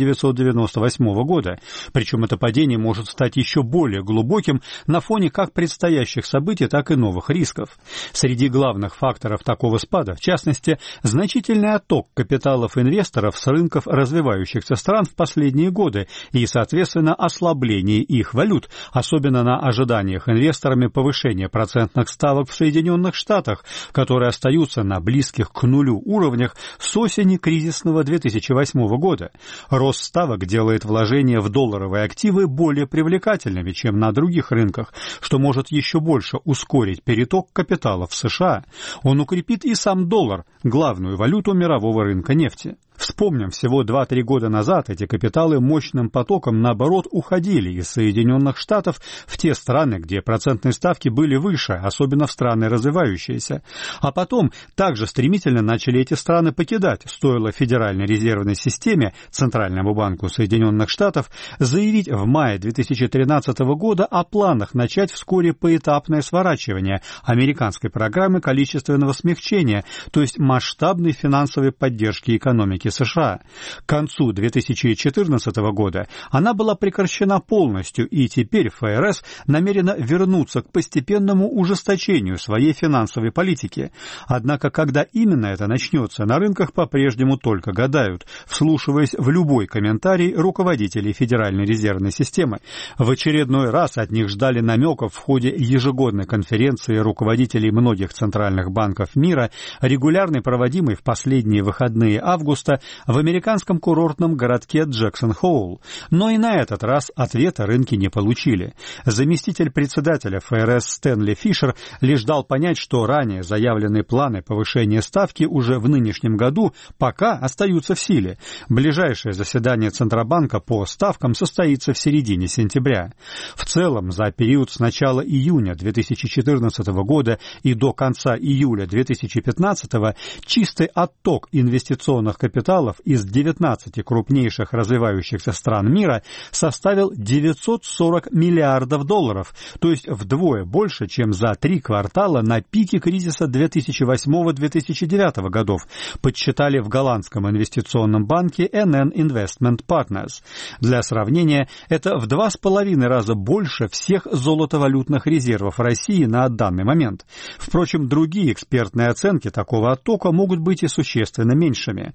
1998 года. Причем это падение может стать еще более глубоким на фоне как предстоящих событий, так и новых рисков. Среди главных факторов такого спада, в частности, значительный отток капиталов инвесторов с рынков развивающихся стран в последние годы и, соответственно, ослабление их валют, особенно на ожиданиях инвесторами повышения процентных ставок в Соединенных Штатах, которые остаются на близких к нулю уровнях с осени кризисного 2008 года. Рост ставок делает вложения в долларовые активы более привлекательными, чем на других рынках, что может еще больше ускорить переток капитала в США. Он укрепит и сам доллар, главную валюту мирового рынка нефти. Вспомним, всего 2-3 года назад эти капиталы мощным потоком, наоборот, уходили из Соединенных Штатов в те страны, где процентные ставки были выше, особенно в страны развивающиеся. А потом также стремительно начали эти страны покидать, стоило Федеральной резервной системе, Центральному банку Соединенных Штатов, заявить в мае 2013 года о планах начать вскоре поэтапное сворачивание американской программы количественного смягчения, то есть масштабной финансовой поддержки экономики США. К концу 2014 года она была прекращена полностью, и теперь ФРС намерена вернуться к постепенному ужесточению своей финансовой политики. Однако, когда именно это начнется, на рынках по-прежнему только гадают, вслушиваясь в любой комментарий руководителей Федеральной резервной системы. В очередной раз от них ждали намеков в ходе ежегодной конференции руководителей многих центральных банков мира, регулярно проводимой в последние выходные августа в американском курортном городке Джексон-Хоул. Но и на этот раз ответа рынки не получили. Заместитель председателя ФРС Стэнли Фишер лишь дал понять, что ранее заявленные планы повышения ставки уже в нынешнем году пока остаются в силе. Ближайшее заседание Центробанка по ставкам состоится в середине сентября. В целом, за период с начала июня 2014 года и до конца июля 2015 чистый отток инвестиционных капиталов из 19 крупнейших развивающихся стран мира составил $940 миллиардов, то есть вдвое больше, чем за 3 квартала на пике кризиса 2008-2009 годов, подсчитали в голландском инвестиционном банке NN Investment Partners. Для сравнения, это в 2,5 раза больше всех золотовалютных резервов России на данный момент. Впрочем, другие экспертные оценки такого оттока могут быть и существенно меньшими. Это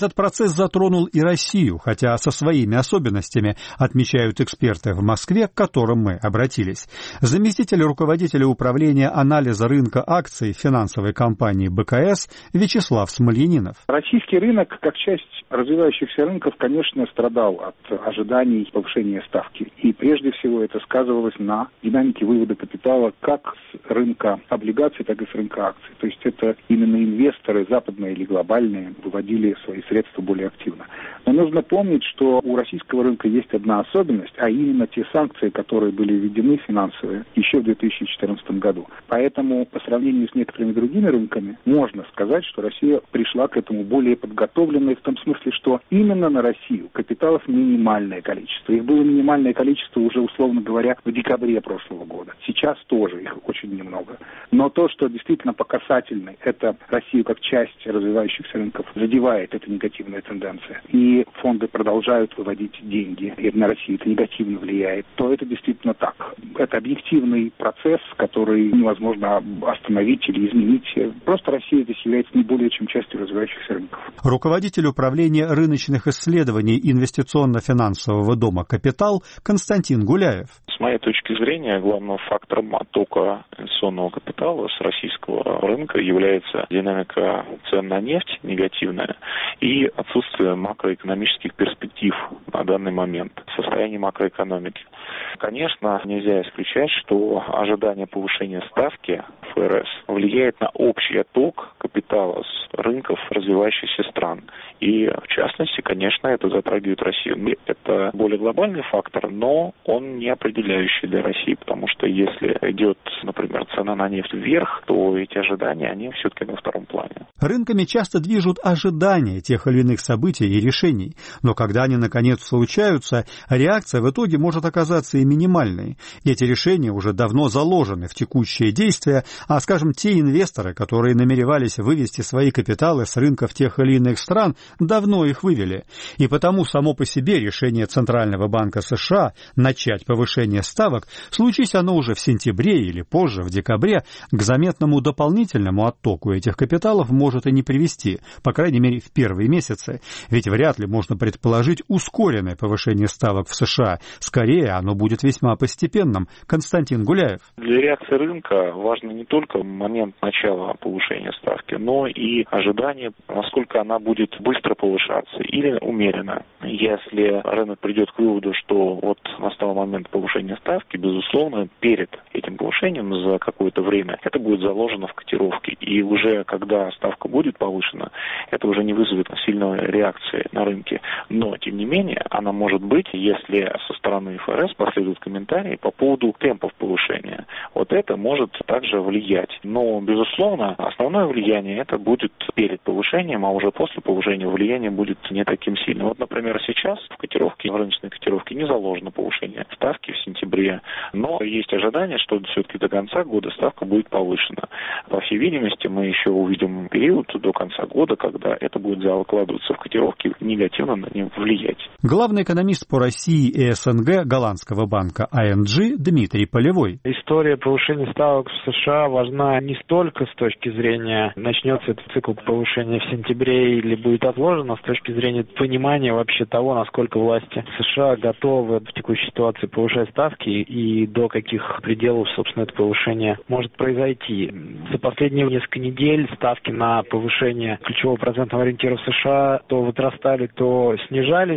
Этот процесс затронул и Россию, хотя со своими особенностями, отмечают эксперты в Москве, к которым мы обратились. Заместитель руководителя управления анализа рынка акций финансовой компании БКС Вячеслав Смольянинов. Российский рынок, как часть развивающихся рынков, конечно, страдал от ожиданий повышения ставки. И прежде всего это сказывалось на динамике вывода капитала как с рынка облигаций, так и с рынка акций. То есть это именно инвесторы, западные или глобальные, выводили свои средства более активно. Но нужно помнить, что у российского рынка есть одна особенность, а именно те санкции, которые были введены финансовые еще в 2014 году. Поэтому по сравнению с некоторыми другими рынками можно сказать, что Россия пришла к этому более подготовленной, в том смысле, что именно на Россию капиталов минимальное количество. Их было минимальное количество уже, условно говоря, в декабре прошлого года. Сейчас тоже их очень немного. Но то, что действительно по касательной, это Россию как часть развивающихся рынков задевает, эта негативная тенденция. И фонды продолжают выводить деньги, и на Россию это негативно влияет, то это действительно так. Это объективный процесс, который невозможно остановить или изменить. Просто Россия здесь является не более чем частью развивающихся рынков. Руководитель управления рыночных исследований инвестиционно-финансового дома «Капитал» Константин Гуляев. С моей точки зрения, главным фактором оттока инвестиционного капитала с российского рынка является динамика цен на нефть негативная и отсутствие макроэкономических перспектив на данный момент, состояние макроэкономики. Конечно, нельзя исключать, что ожидание повышения ставки ФРС влияет на общий отток капитала с рынков развивающихся стран. И, в частности, конечно, это затрагивает Россию. Это более глобальный фактор, но он не определяющий для России, потому что если идет, например, цена на нефть вверх, то эти ожидания, они все-таки на втором плане. Рынками часто движут ожидания тех или иных событий и решений, но когда они, наконец, случаются, реакция в итоге может оказаться и минимальной. Эти решения уже давно заложены в текущие действия, а, скажем, те инвесторы, которые намеревались вывести свои капиталы с рынков тех или иных стран, давно их вывели. И потому само по себе решение Центрального банка США начать повышение ставок, случись оно уже в сентябре или позже, в декабре, к заметному дополнительному оттоку этих капиталов может и не привести, по крайней мере, в первые месяцы. Ведь вряд ли можно предположить ускоренное повышение ставок в США. Скорее, оно будет весьма постепенным. Константин Гуляев. Для реакции рынка важно не только момент начала повышения ставки, но и ожидание, насколько она будет быстро повышаться или умеренно. Если рынок придет к выводу, что вот настал момент повышения ставки, безусловно, перед этим повышением за какое-то время это будет заложено в котировке. И уже когда ставка будет повышена, это уже не вызовет сильной реакции на рынке. Но, тем не менее, она может быть, если со стороны ФРС последуют комментарии по поводу темпов повышения. Вот это может также влиять. Но, безусловно, основное влияние это будет перед повышением, а уже после повышения влияние будет не таким сильным. Вот, например, сейчас в котировке, в рыночной котировке не заложено повышение ставки в сентябре, но есть ожидание, что все-таки до конца года ставка будет повышена. По всей видимости, мы еще увидим период до конца года, когда это будет закладываться в котировки, негативно на него влиять. Главный экономист по России и СНГ голландского банка ING Дмитрий Полевой. История повышения ставок в США важна не столько с точки зрения, начнется этот цикл повышения в сентябре или будет отложено, а с точки зрения понимания вообще того, насколько власти США готовы в текущей ситуации повышать ставки и до каких пределов, собственно, это повышение может произойти. За последние несколько недель ставки на повышение ключевого процентного ориентира в США то возрастали, то снижались,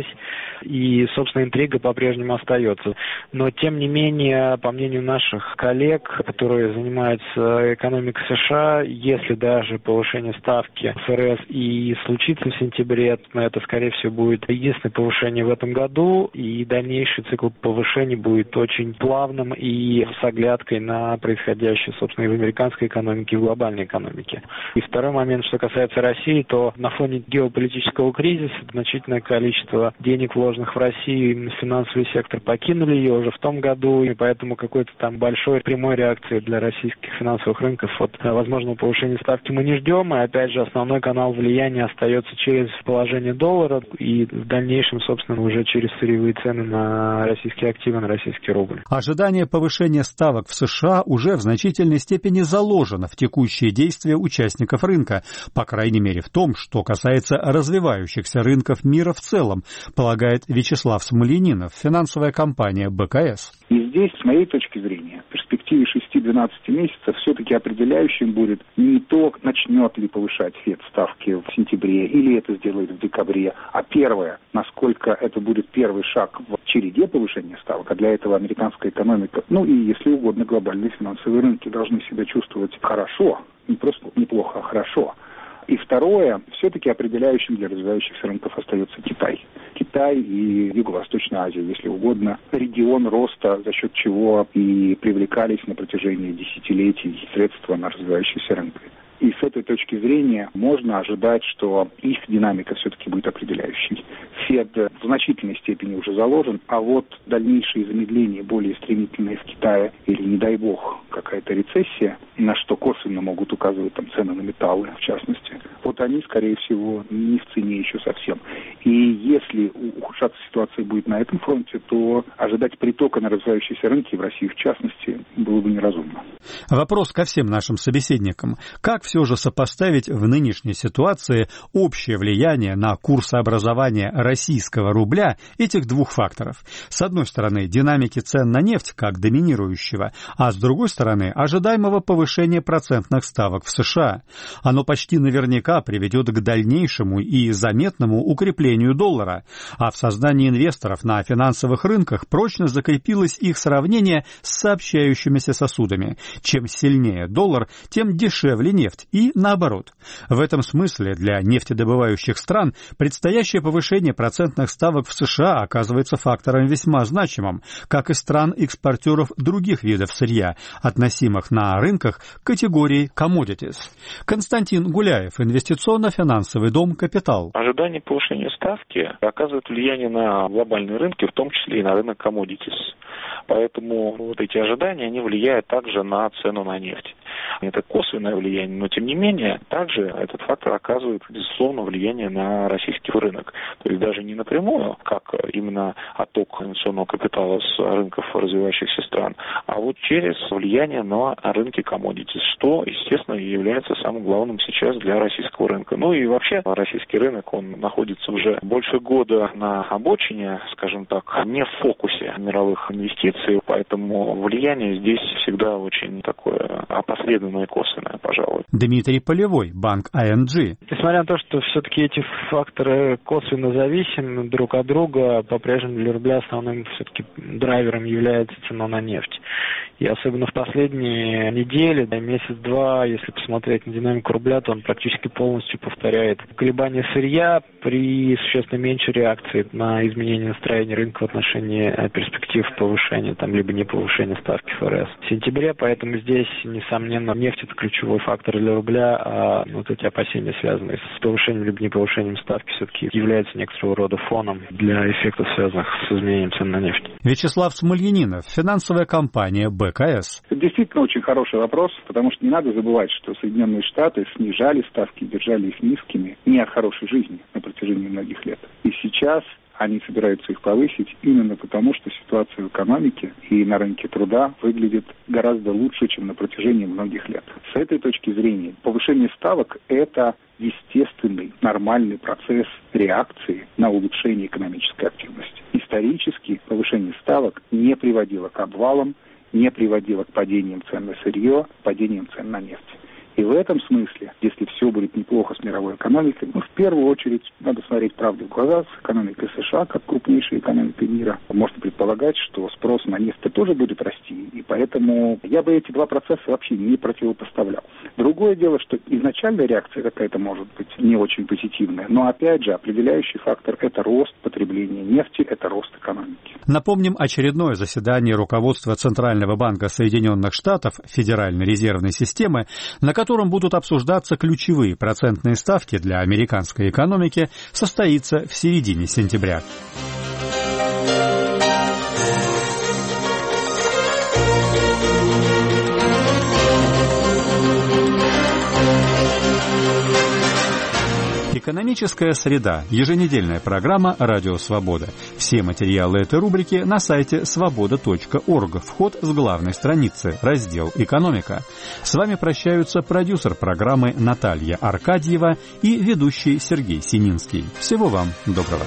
и, собственно, интрига по-прежнему остается. Но, тем не менее, по мнению наших коллег, которые занимаются экономикой США, если даже повышение ставки ФРС и случится в сентябре, то это, скорее всего, будет единственное повышение в этом году, и дальнейший цикл повышений будет очень плавным и с оглядкой на происходящее, собственно, и в американской экономике, и в глобальной экономике. И второй момент, что касается России, то на фоне геополитического кризиса значительное количество денег, вложенных в Россию, именно финансовый сектор, покинули ее уже в том году, и поэтому какой-то там большой прямой реакции для российских финансовых рынков от возможного повышения ставки мы не ждем, и опять же основной канал влияния остается через положение доллара и в дальнейшем, собственно, уже через сырьевые цены на российские активы, на российские российский рубль. Ожидание повышения ставок в США уже в значительной степени заложено в текущие действия участников рынка, по крайней мере в том, что касается развивающихся рынков мира в целом, полагает Вячеслав Смольянинов, финансовая компания БКС. И здесь, с моей точки зрения, в перспективе 6-12 месяцев все-таки определяющим будет не то, начнет ли повышать ФЕД ставки в сентябре или это сделает в декабре, а первое, насколько это будет первый шаг в череде повышения ставок, а для этого американская экономика, и, если угодно, глобальные финансовые рынки должны себя чувствовать хорошо, не просто неплохо, а хорошо. И второе, все-таки определяющим для развивающихся рынков остается Китай. Китай и Юго-Восточная Азия, если угодно, регион роста, за счет чего и привлекались на протяжении десятилетий средства на развивающиеся рынки. И с этой точки зрения можно ожидать, что их динамика все-таки будет определяющей. ФЕД в значительной степени уже заложен, а вот дальнейшие замедления, более стремительные в Китае, или, не дай бог, какая-то рецессия, на что косвенно могут указывать там цены на металлы, в частности, вот они, скорее всего, не в цене еще совсем. И если ухудшаться ситуация будет на этом фронте, то ожидать притока на развивающиеся рынки, в России в частности, было бы неразумно. Вопрос ко всем нашим собеседникам. Как все же сопоставить в нынешней ситуации общее влияние на курсообразование российского рубля этих двух факторов? С одной стороны, динамики цен на нефть как доминирующего, а с другой стороны, ожидаемого повышения процентных ставок в США. Оно почти наверняка приведет к дальнейшему и заметному укреплению доллара, а в сознании инвесторов на финансовых рынках прочно закрепилось их сравнение с сообщающимися сосудами. Чем сильнее доллар, тем дешевле нефть. И наоборот. В этом смысле для нефтедобывающих стран предстоящее повышение процентных ставок в США оказывается фактором весьма значимым, как и стран-экспортеров других видов сырья, относимых на рынках к категории commodities. Константин Гуляев, инвестиционно-финансовый дом «Капитал». Ожидание повышения ставки оказывает влияние на глобальные рынки, в том числе и на рынок commodities. Поэтому вот эти ожидания, они влияют также на цену на нефть. Это косвенное влияние, но тем не менее, также этот фактор оказывает, безусловно, влияние на российский рынок. То есть даже не напрямую, как именно отток инвестиционного капитала с рынков развивающихся стран, а вот через влияние на рынки commodities, что, естественно, является самым главным сейчас для российского рынка. И вообще российский рынок, он находится уже больше года на обочине, скажем так, не в фокусе мировых инвестиций, поэтому влияние здесь всегда очень такое опосредованное и косвенное, пожалуй. Дмитрий Полевой, банк ING. Несмотря на то, что все-таки эти факторы косвенно зависимы друг от друга, по-прежнему для рубля основным все-таки драйвером является цена на нефть. И особенно в последние недели, месяц-два, если посмотреть на динамику рубля, то он практически полностью повторяет колебания сырья при существенно меньшей реакции на изменение настроения рынка в отношении перспектив повышения, либо не повышения ставки ФРС в сентябре. Поэтому здесь, несомненно, нефть — это ключевой фактор для рубля, а вот эти опасения, связанные с повышением либо не повышением ставки, все-таки являются некоторого рода фоном для эффектов, связанных с изменением цен на нефть. Вячеслав Смольянинов, финансовая компания БКС. Это действительно очень хороший вопрос, потому что не надо забывать, что Соединенные Штаты снижали ставки, держали их низкими не от хорошей жизни на протяжении многих лет. И сейчас они собираются их повысить именно потому, что ситуация в экономике и на рынке труда выглядит гораздо лучше, чем на протяжении многих лет. С этой точки зрения повышение ставок – это естественный, нормальный процесс реакции на улучшение экономической активности. Исторически повышение ставок не приводило к обвалам, не приводило к падениям цен на сырье, падениям цен на нефть. И в этом смысле, если все будет неплохо с мировой экономикой, в первую очередь надо смотреть правде в глаза с экономикой США, как крупнейшей экономикой мира. Можно предполагать, что спрос на нефть тоже будет расти, и поэтому я бы эти два процесса вообще не противопоставлял. Другое дело, что изначальная реакция какая-то может быть не очень позитивная, но опять же определяющий фактор – это рост потребления нефти, это рост экономики. Напомним очередное заседание руководства Центрального банка Соединенных Штатов Федеральной резервной системы, на котором будут обсуждаться ключевые процентные ставки для американской экономики, состоится в середине сентября. Экономическая среда. Еженедельная программа «Радио Свобода». Все материалы этой рубрики на сайте svoboda.org. Вход с главной страницы. Раздел «Экономика». С вами прощаются продюсер программы Наталья Аркадьева и ведущий Сергей Сининский. Всего вам доброго.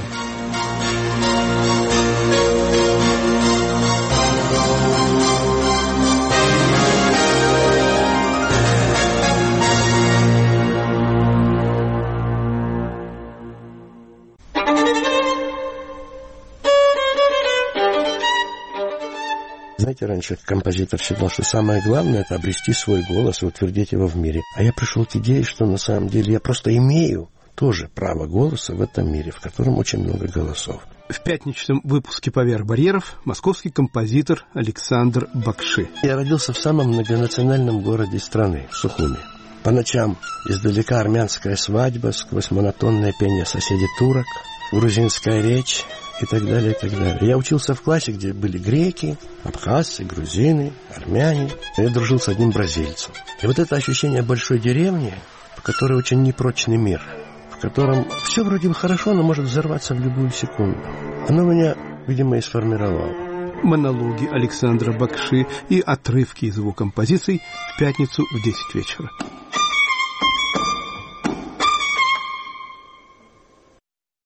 Знаете, раньше композитор считал, что самое главное — это обрести свой голос и утвердить его в мире. А я пришел к идее, что на самом деле я просто имею тоже право голоса в этом мире, в котором очень много голосов. В пятничном выпуске «Поверх барьеров» московский композитор Александр Бакши. Я родился в самом многонациональном городе страны, в Сухуми. По ночам издалека армянская свадьба, сквозь монотонное пение соседей турок, грузинская речь и так далее, и так далее. Я учился в классе, где были греки, абхазцы, грузины, армяне. Я дружил с одним бразильцем. И вот это ощущение большой деревни, в которой очень непрочный мир, в котором все вроде бы хорошо, но может взорваться в любую секунду, оно меня, видимо, и сформировало. Монологи Александра Бакши и отрывки из его композиций в пятницу в 10 вечера.